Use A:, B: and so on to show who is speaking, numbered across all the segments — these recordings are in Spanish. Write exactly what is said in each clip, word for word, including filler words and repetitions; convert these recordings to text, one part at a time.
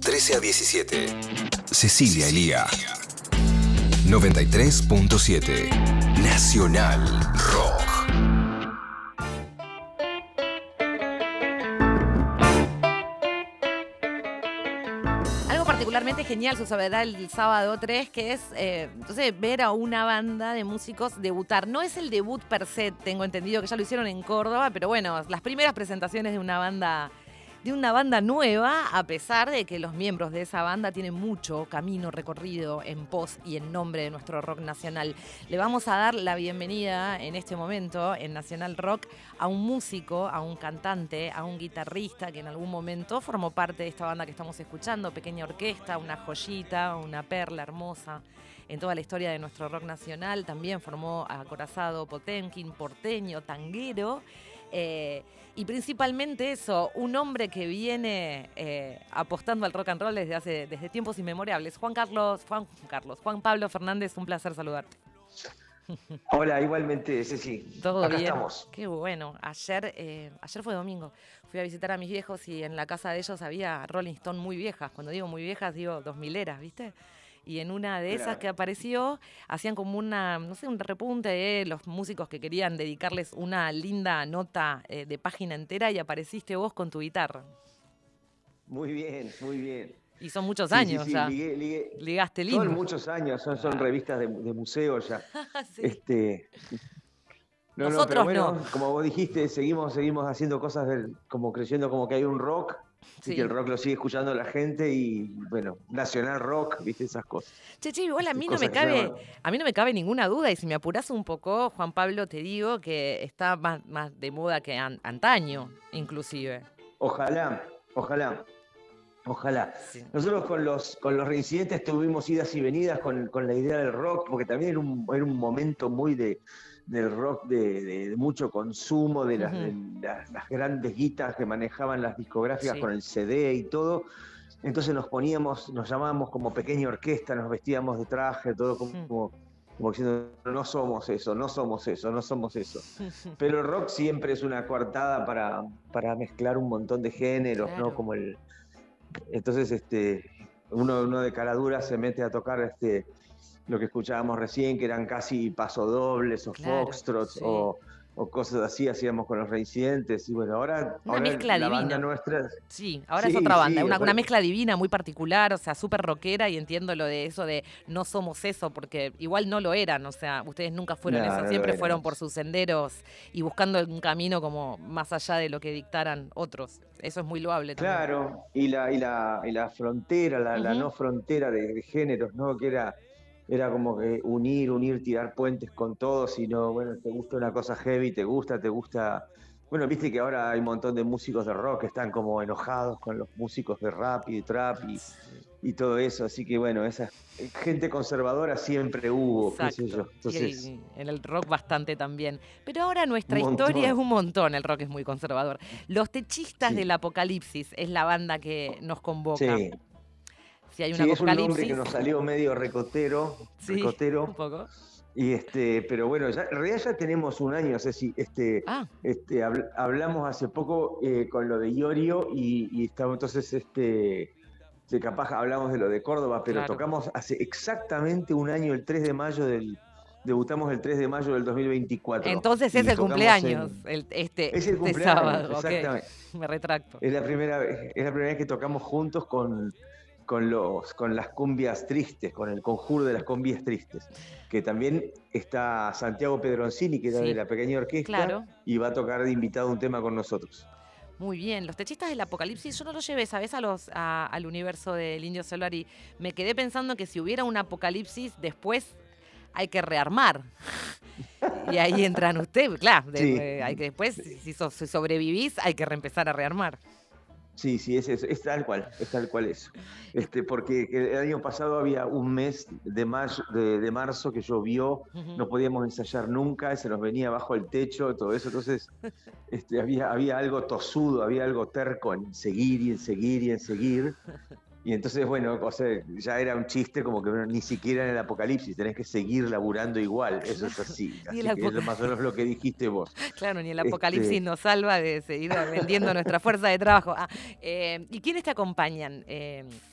A: trece a diecisiete. Cecilia Elía. noventa y tres punto siete. Nacional Rock.
B: Particularmente genial sucederá el sábado tres, que es eh, entonces ver a una banda de músicos debutar. No es el debut per se, tengo entendido que ya lo hicieron en Córdoba, pero bueno, las primeras presentaciones de una banda de una banda nueva, a pesar de que los miembros de esa banda tienen mucho camino recorrido en pos y en nombre de nuestro rock nacional. Le vamos a dar la bienvenida en este momento en Nacional Rock a un músico, a un cantante, a un guitarrista que en algún momento formó parte de esta banda que estamos escuchando, Pequeña Orquesta, una joyita, una perla hermosa en toda la historia de nuestro rock nacional. También formó acorazado Potemkin, porteño, tanguero. Eh, y principalmente eso, un hombre que viene eh, apostando al rock and roll desde hace desde tiempos inmemorables. Juan Carlos, Juan Carlos, Juan Pablo Fernández, un placer saludarte.
C: Hola, igualmente, Ceci.
B: Todo
C: Acá
B: bien.
C: Estamos.
B: Qué bueno. Ayer, eh, ayer fue domingo. Fui a visitar a mis viejos y en la casa de ellos había Rolling Stone muy viejas. Cuando digo muy viejas, digo dos mileras, ¿viste? Y en una de esas claro. que apareció, hacían como una, no sé, un repunte de los músicos que querían dedicarles una linda nota eh, de página entera y apareciste vos con tu guitarra.
C: Muy bien, muy bien.
B: Y son muchos
C: sí,
B: años
C: sí, sí,
B: ya.
C: Ligué, ligué.
B: Ligaste lindo.
C: Son muchos años, son, son revistas de, de museo ya. sí. Este... No,
B: Nosotros
C: no, pero bueno,
B: no.
C: Como vos dijiste, seguimos, seguimos haciendo cosas del, como creyendo como que hay un rock. Sí. Y que el rock lo sigue escuchando la gente y, bueno, Nacional Rock, viste, esas cosas.
B: Che, che, igual a mí no me cabe, a mí no me cabe ninguna duda, y si me apurás un poco, Juan Pablo, te digo que está más, más de moda que an, antaño, inclusive.
C: Ojalá, ojalá, ojalá. Sí. Nosotros con los, con los reincidentes tuvimos idas y venidas con, con la idea del rock, porque también era un, era un momento muy de... del rock de, de, de mucho consumo, de las, uh-huh. de las, las grandes guitas que manejaban las discográficas sí. con el C D y todo. Entonces nos poníamos, nos llamábamos como Pequeña Orquesta, nos vestíamos de traje, todo como, uh-huh. como, como diciendo, no somos eso, no somos eso, no somos eso. Uh-huh. Pero el rock siempre es una coartada para, para mezclar un montón de géneros, claro. ¿no? Como el, entonces este, uno, uno de cara dura se mete a tocar este, lo que escuchábamos recién, que eran casi pasodobles o claro, foxtrots sí. o, o cosas así, hacíamos con los reincidentes. Y bueno, ahora,
B: una
C: ahora
B: mezcla
C: la
B: divina.
C: Banda nuestra...
B: Sí, ahora
C: sí,
B: es otra banda,
C: sí,
B: una,
C: pero...
B: una mezcla divina, muy particular, o sea, súper rockera, y entiendo lo de eso de no somos eso, porque igual no lo eran, o sea, ustedes nunca fueron no, eso, no siempre fueron por sus senderos y buscando un camino como más allá de lo que dictaran otros. Eso es muy loable también.
C: Claro, y la, y la, y la frontera, la, uh-huh. la no frontera de, de géneros, ¿no? Que era... Era como que unir, unir, tirar puentes con todos y no, bueno, te gusta una cosa heavy, te gusta, te gusta... Bueno, viste que ahora hay un montón de músicos de rock que están como enojados con los músicos de rap y de trap y, y todo eso, así que bueno, esa gente conservadora siempre hubo,
B: exacto.
C: qué sé yo. Entonces,
B: y en el rock bastante también. Pero ahora nuestra historia es un montón, el rock es muy conservador. Los Techistas sí. del Apocalipsis es la banda que nos convoca.
C: Sí.
B: Si hay una
C: sí,
B: es
C: un nombre que nos salió medio recotero,
B: sí,
C: recotero.
B: Un poco.
C: Y este, pero bueno, ya, en realidad ya tenemos un año, Ceci. Este, ah. este, habl, hablamos hace poco eh, con lo de Iorio y, y estamos entonces, este, de capaz hablamos de lo de Córdoba, pero claro. tocamos hace exactamente un año, el tres de mayo del, debutamos el tres de mayo del dos mil veinticuatro.
B: Entonces es el cumpleaños, en, el, este,
C: es el
B: este
C: cumpleaños,
B: sábado.
C: Exactamente.
B: Okay. Me retracto.
C: Es la primera vez, es la primera vez que tocamos juntos con Con, los, con las cumbias tristes, con el conjuro de las cumbias tristes, que también está Santiago Pedroncini, que era sí, de la Pequeña Orquesta, claro. y va a tocar de invitado un tema con nosotros.
B: Muy bien, los Techistas del Apocalipsis, yo no los llevé, ¿sabes? A los, a, al universo del Indio Solar y me quedé pensando que si hubiera un apocalipsis, después hay que rearmar. Y ahí entran ustedes, claro, de,
C: sí.
B: de, hay que después, si, so, si sobrevivís, hay que reempezar a rearmar.
C: Sí, sí, es, es, es tal cual, es tal cual eso. Este, porque el año pasado había un mes de, mayo, de, de marzo que llovió, uh-huh. no podíamos ensayar nunca, se nos venía bajo el techo, todo eso, entonces este, había, había algo tosudo, había algo terco en seguir y en seguir y en seguir. Y entonces, bueno, o sea, ya era un chiste como que bueno, ni siquiera en el apocalipsis, tenés que seguir laburando igual, eso es así. Así que apoc- es más o menos lo que dijiste vos.
B: Claro, ni el apocalipsis este... nos salva de seguir vendiendo nuestra fuerza de trabajo. Ah, eh, ¿y quiénes te acompañan? Eh,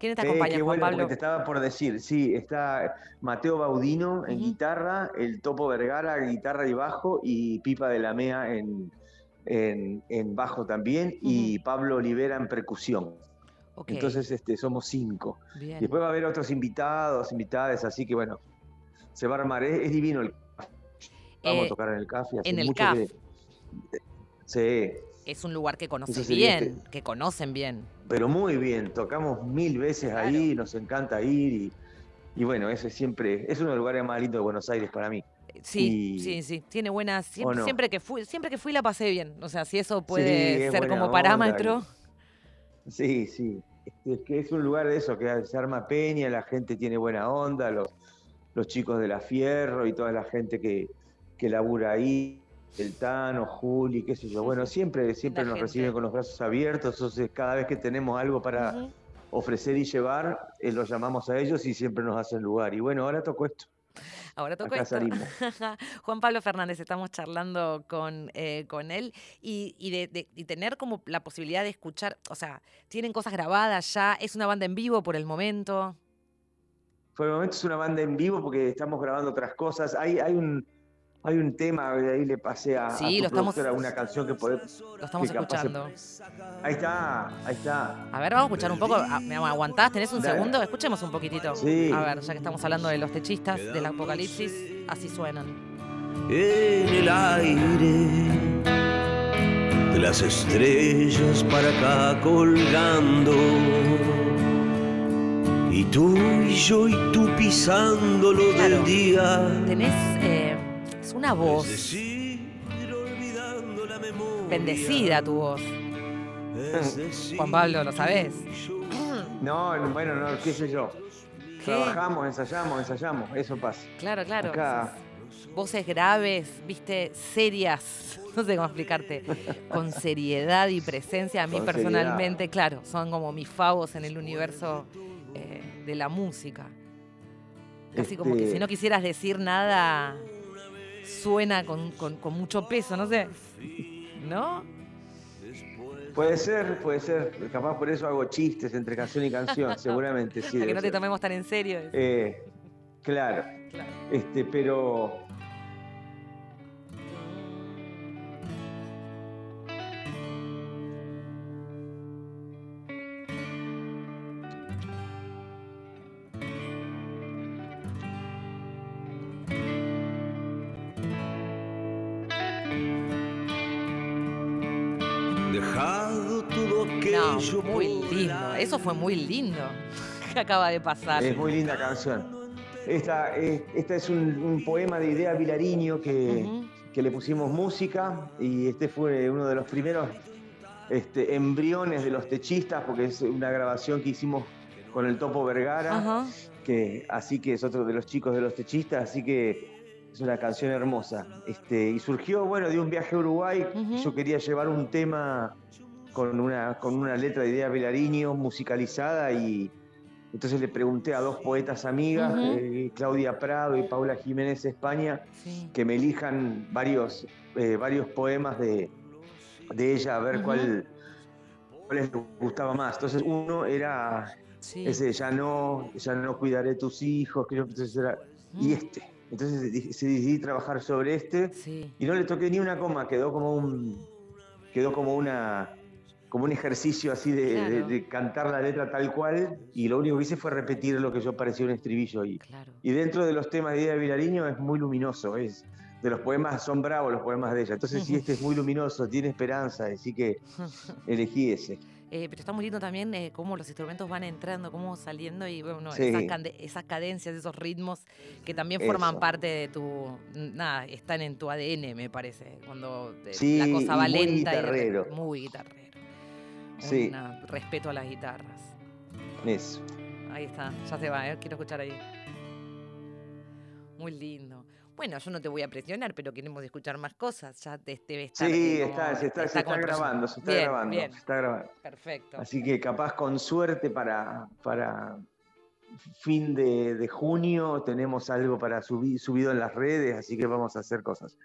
B: ¿Quién te
C: Eh,
B: acompaña,
C: qué
B: Juan
C: bueno, porque
B: Pablo?
C: te estaba por decir, sí, está Mateo Baudino en
B: Ujú.
C: guitarra, el Topo Vergara guitarra y bajo, y Pipa de la Mea en, en, en bajo también,
B: Ujú.
C: y Pablo Olivera en percusión.
B: Ok,
C: Entonces este, somos cinco. Y
B: bien.
C: después va a haber otros invitados, invitadas, así que bueno, se va a armar. Es, es divino el vamos a
B: Eh,
C: tocar en el café, hace
B: en el
C: mucho
B: C A F
C: que... Sí,
B: es un lugar que
C: eso
B: conoces
C: sería este,
B: bien, que conocen bien.
C: pero muy bien, tocamos mil veces
B: Claro.
C: ahí, nos encanta ir y, y bueno, ese siempre, es uno de los lugares más lindos de Buenos Aires para mí.
B: Sí,
C: Y,
B: sí, sí. Tiene buenas.
C: ¿o
B: Siempre,
C: no?
B: siempre que fui, siempre que fui la pasé bien. O sea, si eso
C: Sí,
B: puede
C: es
B: ser
C: buena
B: como
C: onda.
B: parámetro.
C: Sí, sí. Es que es un lugar de eso, que se arma peña, la gente tiene buena onda, los, los chicos de la Fierro y toda la gente que, que labura ahí, el Tano, Juli, qué sé yo. Bueno, siempre,
B: Linda
C: siempre nos reciben
B: gente.
C: con los brazos abiertos, entonces cada vez que tenemos algo para
B: Ujú.
C: ofrecer y llevar, eh, los llamamos a ellos y siempre nos hacen lugar. Y bueno, ahora tocó esto,
B: Ahora tocó
C: acá
B: esto.
C: salimos.
B: Juan Pablo Fernández, estamos charlando con, eh, con él y, y de, de- y tener como la posibilidad de escuchar, o sea, tienen cosas grabadas ya, es una banda en vivo por el momento.
C: Por el momento es una banda en vivo porque estamos grabando otras cosas. Hay, hay un, hay un tema, de ahí le pasé a, a
B: Sí, lo
C: tu
B: estamos,
C: productora una canción que, puede,
B: lo estamos
C: que capaz se...
B: escuchando.
C: Ahí está, ahí está.
B: A ver, vamos a escuchar un poco. Ah, ¿me aguantás? ¿Tenés un
C: Dale.
B: segundo? Escuchemos un poquitito. A
C: Sí.
B: ver, ya que estamos hablando de los techistas, del apocalipsis, así suenan.
D: En el aire de las estrellas para acá colgando, y tú y yo y tú pisándolo
B: Claro.
D: del día.
B: Tenés, eh, es una voz
D: Es decir, olvidando la memoria.
B: bendecida tu voz.
D: Es decir,
B: Juan Pablo, ¿lo sabés?
C: No, bueno, no, qué sé yo.
B: ¿Qué?
C: Trabajamos, ensayamos, ensayamos, eso pasa.
B: Claro, claro.
C: Acá,
B: Voces graves, viste, serias. No sé cómo explicarte. Con seriedad y presencia. A mí
C: con seriedad.
B: personalmente, claro, son como mis favos en el universo eh, de la música. Casi como que si
C: Este,
B: no quisieras decir nada, suena con, con- con mucho peso, no sé. ¿No?
C: puede ser, puede ser. Capaz por eso hago chistes entre canción y canción, seguramente, sí,
B: Para que
C: debe
B: no te
C: ser.
B: tomemos tan en serio.
C: Eh, claro.
B: Claro.
C: Este, pero
D: dejado todo
B: No,
D: aquello
B: muy
D: por
B: lindo.
D: el
B: Eso fue muy lindo que acaba de pasar.
C: es muy linda canción. Esta, es, esta es un, un poema de Idea Vilariño que,
B: Ujú.
C: que le pusimos música y este fue uno de los primeros este, embriones de los techistas porque es una grabación que hicimos con el Topo Vergara,
B: Ajá.
C: que, así que es otro de los chicos de los techistas, así que es una canción hermosa. Este, y surgió, bueno, de un viaje a Uruguay,
B: Ujú.
C: yo quería llevar un tema con una, con una letra de Idea Vilariño musicalizada y entonces le pregunté a dos poetas amigas,
B: Ujú.
C: eh, Claudia Prado y Paula Jiménez España,
B: Sí.
C: que me elijan varios, eh, varios poemas de, de ella, a ver
B: Ujú.
C: cuál, cuál les gustaba más. Entonces uno era
B: Sí.
C: ese, ya no, ya no cuidaré tus hijos, que yo- entonces era, y
B: Mm.
C: este. Entonces di- se decidí trabajar sobre este
B: Sí.
C: y no le toqué ni una coma, quedó como un, quedó como una, como un ejercicio así de, de-
B: Claro.
C: de cantar la letra tal cual, y lo único que hice fue repetir lo que yo parecía un estribillo. Y,
B: Claro.
C: y dentro de los temas de Ida Vilariño es muy luminoso, es, de los poemas son bravos los poemas de ella. Entonces, si este es muy luminoso, tiene esperanza, así que elegí ese.
B: Eh, pero está muy lindo también eh, cómo los instrumentos van entrando, cómo saliendo y bueno,
C: Sí.
B: esas, cande- esas cadencias, esos ritmos que también forman
C: Eso.
B: parte de tu, nada, están en tu A D N, me parece, cuando eh,
C: Sí,
B: la cosa va
C: y muy
B: lenta y de re-
C: guitarrero.
B: muy guitarrero.
C: Sí.
B: Un respeto a las guitarras.
C: Eso.
B: Ahí está, ya se va, eh, quiero escuchar ahí. Muy lindo. Bueno, yo no te voy a presionar, pero queremos escuchar más cosas. Ya te, debe estar.
C: Sí,
B: eh, como,
C: está, se está,
B: este,
C: se está
B: como el rollo.
C: grabando, se está
B: Bien,
C: grabando,
B: bien.
C: se está grabando.
B: Perfecto.
C: Así que capaz con suerte para, para fin de, de junio tenemos algo para subir subido en las redes, así que vamos a hacer cosas.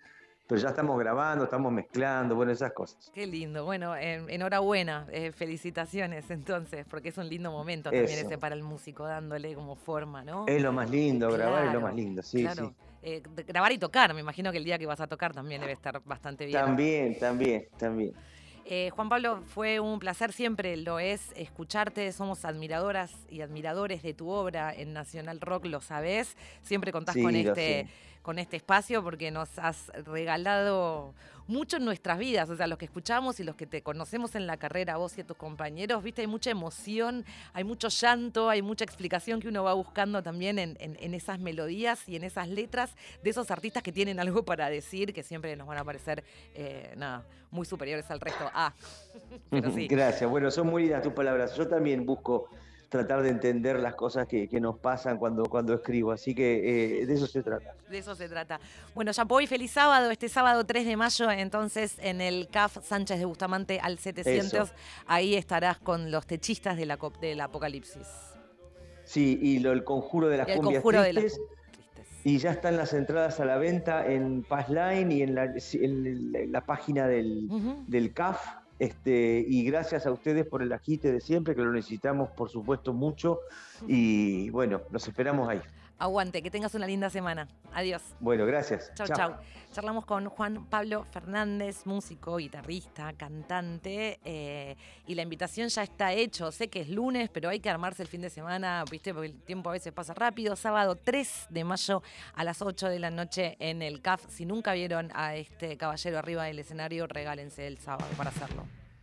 C: pero ya estamos grabando, estamos mezclando, bueno, esas cosas.
B: Qué lindo. Bueno, en, enhorabuena, eh, felicitaciones entonces, porque es un lindo momento también
C: Eso.
B: ese para el músico, dándole como forma, ¿no?
C: Es lo más lindo,
B: Claro,
C: grabar es lo más lindo, sí,
B: claro.
C: sí.
B: Eh, grabar y tocar, me imagino que el día que vas a tocar también debe estar bastante bien.
C: También, también, también.
B: Eh, Juan Pablo, fue un placer, siempre lo es escucharte, somos admiradoras y admiradores de tu obra en Nacional Rock, lo sabés, siempre contás
C: Sí,
B: con,
C: lo
B: este,
C: sé.
B: con este espacio porque nos has regalado mucho en nuestras vidas, o sea, los que escuchamos y los que te conocemos en la carrera, vos y tus compañeros, viste, hay mucha emoción, hay mucho llanto, hay mucha explicación que uno va buscando también en, en, en esas melodías y en esas letras de esos artistas que tienen algo para decir, que siempre nos van a parecer, eh, nada, muy superiores al resto. Ah, pero sí.
C: Gracias, bueno, son muy lindas tus palabras. Yo también busco tratar de entender las cosas que, que nos pasan cuando, cuando escribo, así que eh, de eso se trata.
B: De eso se trata. Bueno, Chapoy, feliz sábado, este sábado tres de mayo, entonces en el C A F Sánchez de Bustamante al setecientos, eso. Ahí estarás con los techistas de la, del Apocalipsis.
C: Sí, y lo, el conjuro de las
B: y el
C: cumbias
B: conjuro
C: tristes,
B: de las tristes.
C: Y ya están las entradas a la venta en Passline y en la, en la, en la página del, uh-huh. del C A F. Este, y gracias a ustedes por el agite de siempre, que lo necesitamos, por supuesto, mucho. Y bueno, los esperamos ahí.
B: Aguante, que tengas una linda semana. Adiós.
C: Bueno, gracias.
B: Chau, chau. Charlamos con Juan Pablo Fernández, músico, guitarrista, cantante. Eh, y la invitación ya está hecha. Sé que es lunes, pero hay que armarse el fin de semana, ¿viste? Porque el tiempo a veces pasa rápido. Sábado tres de mayo a las ocho de la noche en el C A F. Si nunca vieron a este caballero arriba del escenario, regálense el sábado para hacerlo.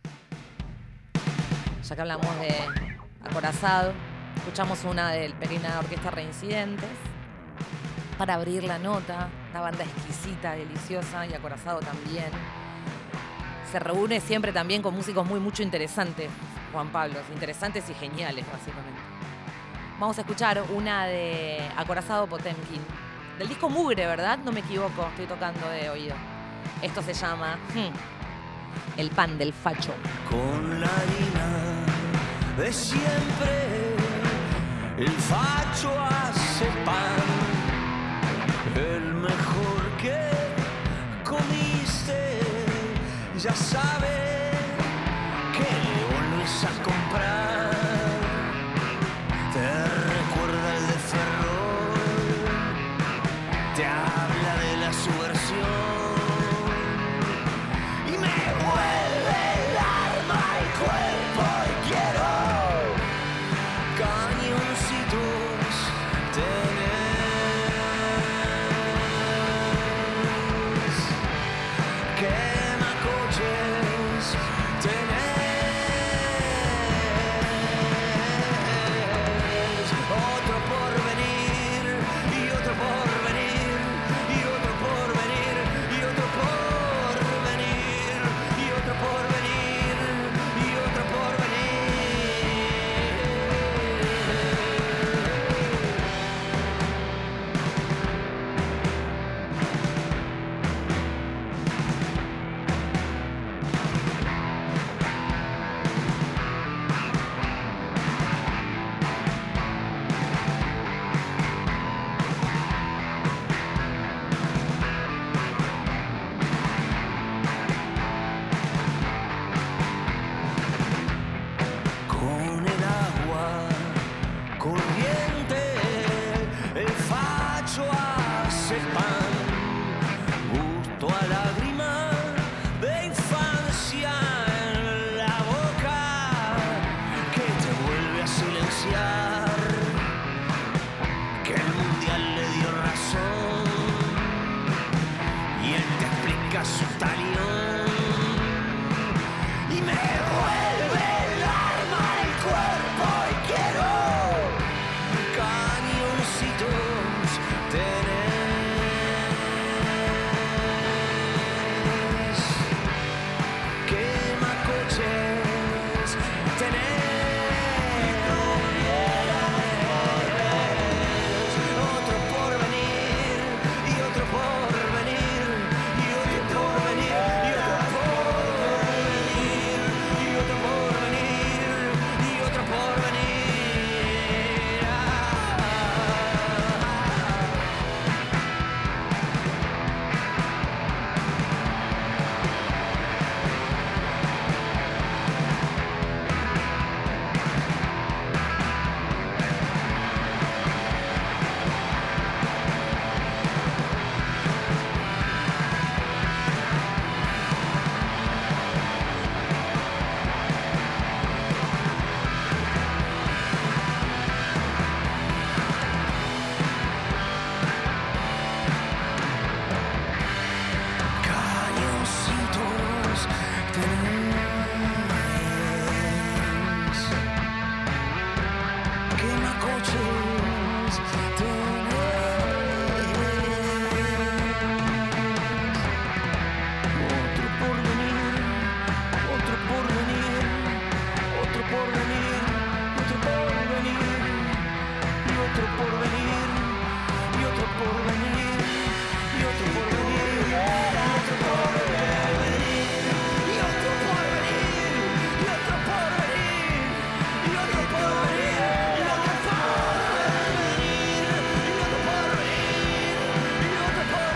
B: Ya que hablamos de Acorazado, escuchamos una del Pequeña Orquesta Reincidentes para abrir la nota. Una banda exquisita, deliciosa, y Acorazado también. Se reúne siempre también con músicos muy, mucho interesantes, Juan Pablo, interesantes y geniales, básicamente. Vamos a escuchar una de Acorazado Potemkin, del disco Mugre, ¿verdad? No me equivoco, estoy tocando de oído. Esto se llama hmm, El pan del facho.
D: Con la harina de siempre, el facho hace pan, el mejor que comiste, ya sabe que le volvés a comprar, te recuerda el de Ferrol, te habla de la subversión y me vuelve el alma al cuerpo y quiero cañoncitos tenés, quema coches coches tenés. Otro por venir, otro por venir, otro por venir, otro por venir, y otro por venir, y otro por venir, y otro por venir, y otro por venir, y otro por venir, y otro por venir, y otro por venir, y otro por venir, y otro por venir, y otro por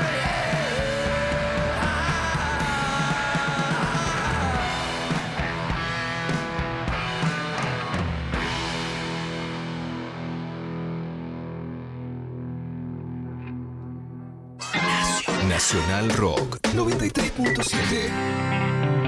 A: Nacional Rock noventa y tres punto siete.